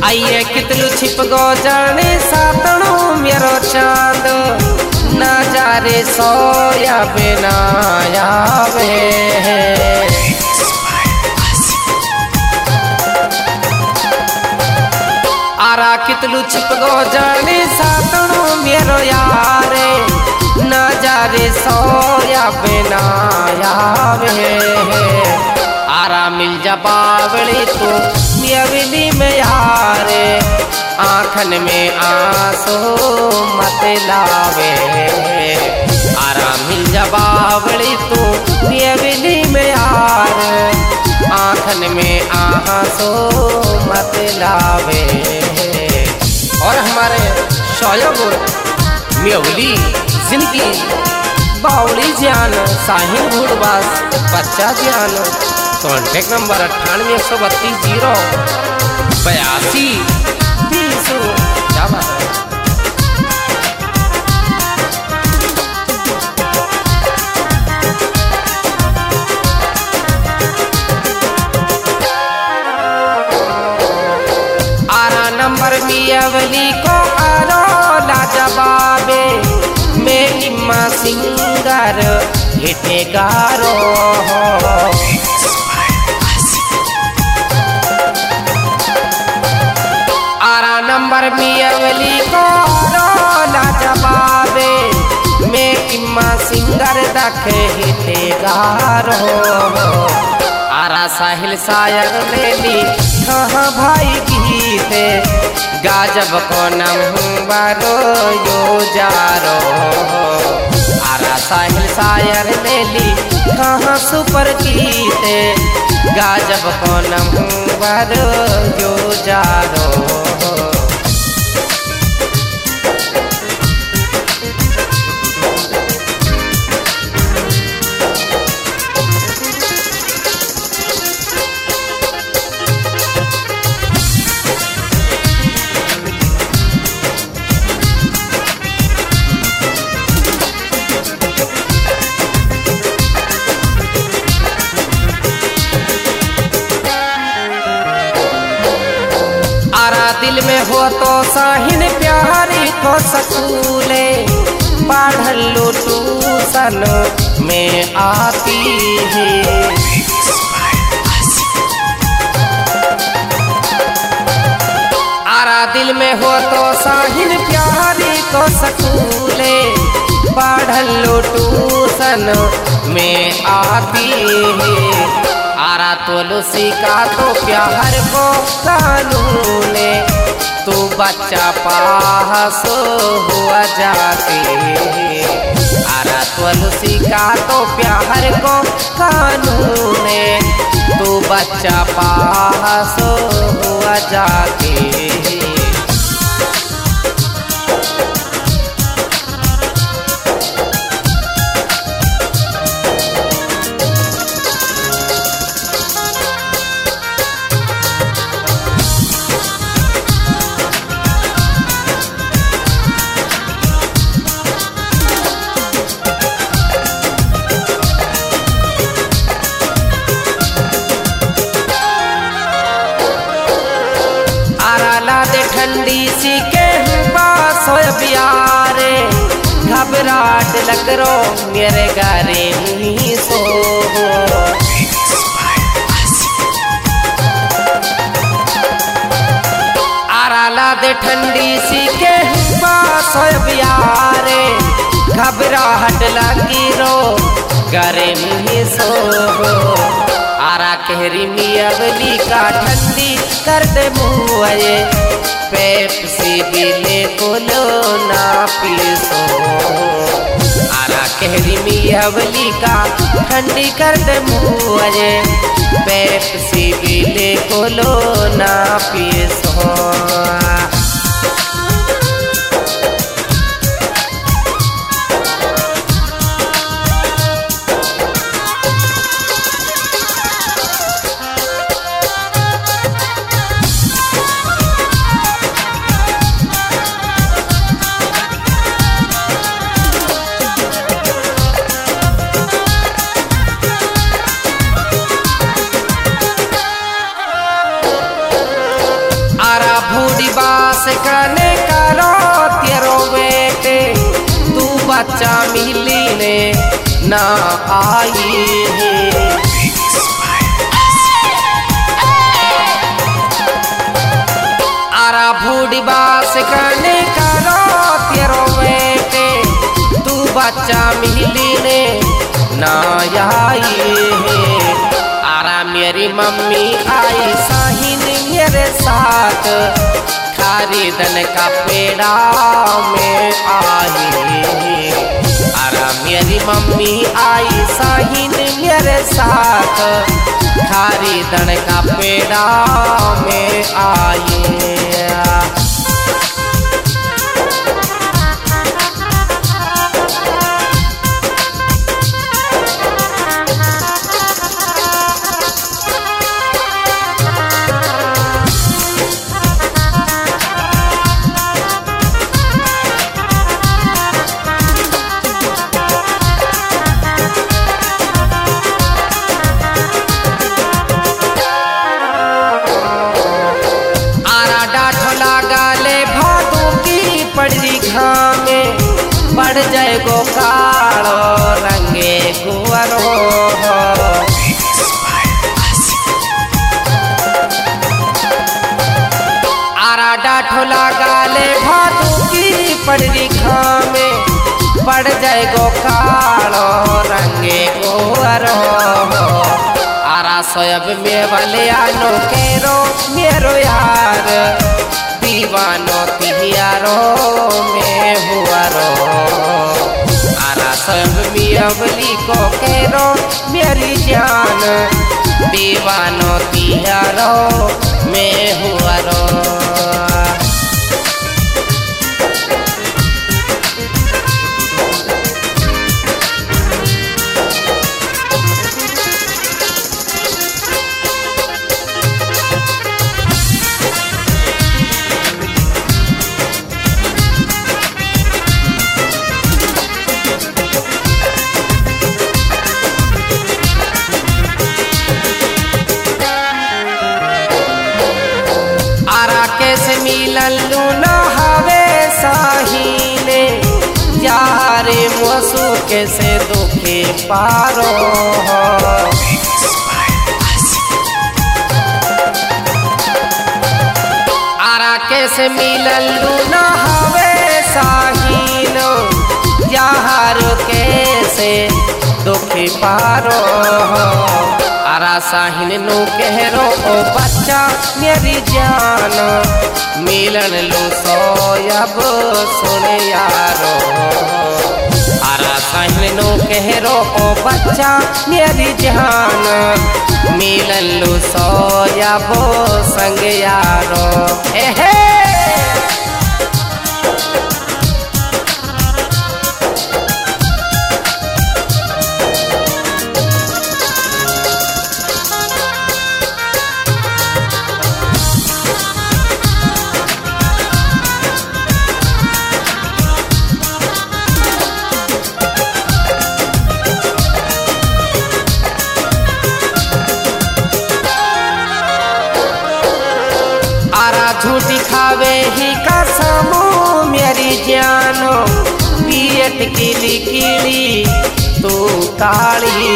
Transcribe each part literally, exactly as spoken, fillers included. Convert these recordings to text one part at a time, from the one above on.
आइए कितलू छिप गो जाने सातणो मेरो चांद नजारे सोया बिना आवे। आरा कितलू छिप गो जाने सातणो मेरो यारे नजारे सोया बिना आवे। आरा मिल जा बावली तू मियावली में यारे आँखन में आंसू मत लावे। आरा मिल जा बावली तू मियावली में यारे आँखन में आंसू मत लावे। और हमारे शोयब मियावली जिनकी बावली जान साहिल भूडवास बच्चा जान कॉन्टैक्ट नंबर अट्ठानवे एक सौ बत्तीस जीरो बयासी बीस। क्या बात है। आरा नंबर मियावली को आरो लाजवाबे में इम्मा सिंगर हिटे गारो। नंबर मियावली को लाजवाबे में इम्मा सिंगर दखे हिते गारो। आरा साहिल शायर लेली कहाँ भाई गीते गाजब को नंबरो यो जारो। आरा साहिल शायर लेली कहाँ सुपर गीते गाजब को नंबरो यो जारो। दिल में हो तो साहिन प्यारी को सकूले पढ़ लो ट्यूशन में आती है। आरा दिल में हो तो साहिन प्यारी को सकूले पढ़ लो ट्यूशन में आती है। आरा तो लुसी का तो प्यार को कानून तू बच्चा पास हुआ जाती। आरा तो लुसी का तो प्यार को कानून तू बच्चा पास हुआ जाती। ठंडी सी के पास हो प्यारे घबराहट लग रो मेरे घरे नहीं सो। आरा ला दे ठंडी सी के पास हो प्यारे घबराहट लगी रो घरे नहीं सो। आरा कहरी मियावली का ठंडी कर दे मुझे पेप्सी बिले कोलो ना पीसो। आरा कहरी मियावली का ठंडी कर दे मुझे पेप्सी बिले कोलो ना पीसो। बूढ़ी बास कने करो तेरो बेटे तू बच्चा मिली ने ना आई है। आरा बूढ़ी बास कने करो तेरो बेटे तू बच्चा मिली ने ना आई है। आरा मेरी मम्मी आई साहिन मेरे साथ खरीदन का पेड़ा में आई। आरा मेरी मम्मी आई साहिन मेरे साथ खरीदन का पेड़ा में आई। बढ़ जाए गो कालो रंगे कुंवरो आरा डाठोला गाले भादू की पड़ी में बढ़ जाए गो कालो रंगे कुंवरो। आरा सोयब में वाले आनो केरो मेरो यार दीवानो तिहारो में हुआ रो। आरा सब मियावली को केरो मेरी जान दीवानो तिहारो में हुआ रो। मिललू न हवे साहीने यारे मसू के से दुखे पारो। आरा के से मिललू न हवे साहीनो यार के से दुखे पारो। आरा साहिन नु कहरो ओ बच्चा मेरी जान मिलन लो सोयब सुन यारो। आरा साहिन नु कहरो ओ बच्चा मेरी जान मिलन लो सोयब संग यारो। एहे झूठी खावे ही कसमो मेरी जानो पियत कीली कीली तू काली।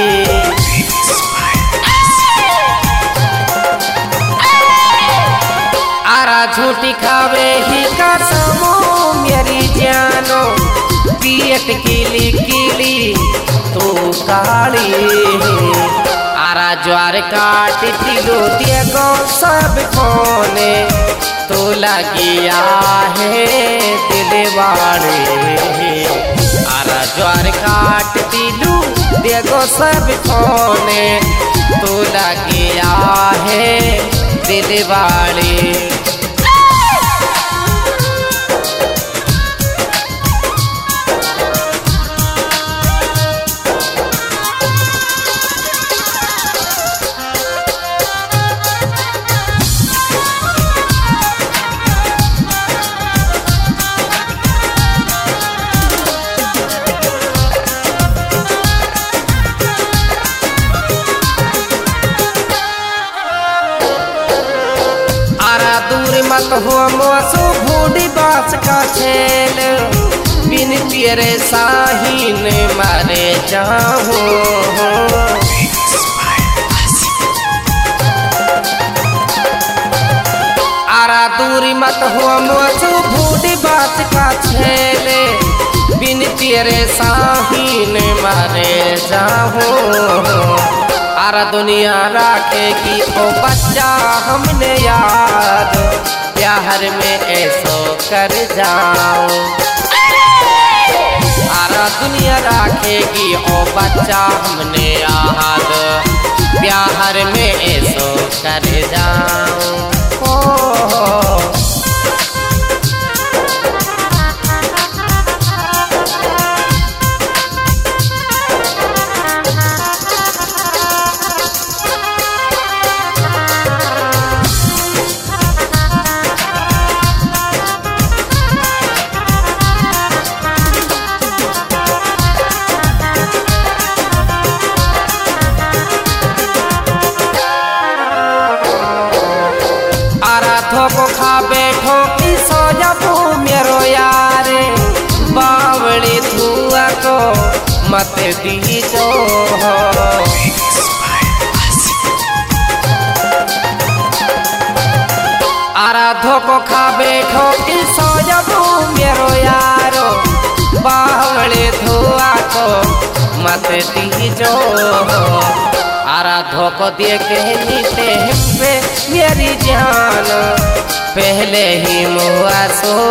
आरा झूठी खावे ही कसमो मेरी जानो पियत कीली कीली तू काली। आरा ज्वार काट दिलो दियो सब खोने तो लगिया है दिल वाले। आरा ज्वार काट दिलू दियो सब खोने तो लगिया है दिल वाले। दूर मत हो मोसो भूडी बास का छेल बिन तेरे साहीन मारे जाऊं। आरा दूरी मत हो मोसो भूडी बास का छेल बिन तेरे साहीन मारे जाऊं। आरा दुनिया राखेगी ओ बच्चा हमने याद प्यार में ऐसो कर जाओ। आरा दुनिया राखेगी ओ बच्चा हमने याद प्यार में ऐसो कर जाओ। को खा बैठो की सो जाबू मेरो यारे बावड़ी धुआ को मत दीजो। आराधो को खा बैठो की सो जाबू मेरो यारो बावड़ी धुआ को मत दीजो। आराधो को दे कहते पे मेरी जान पहले ही मुआ सो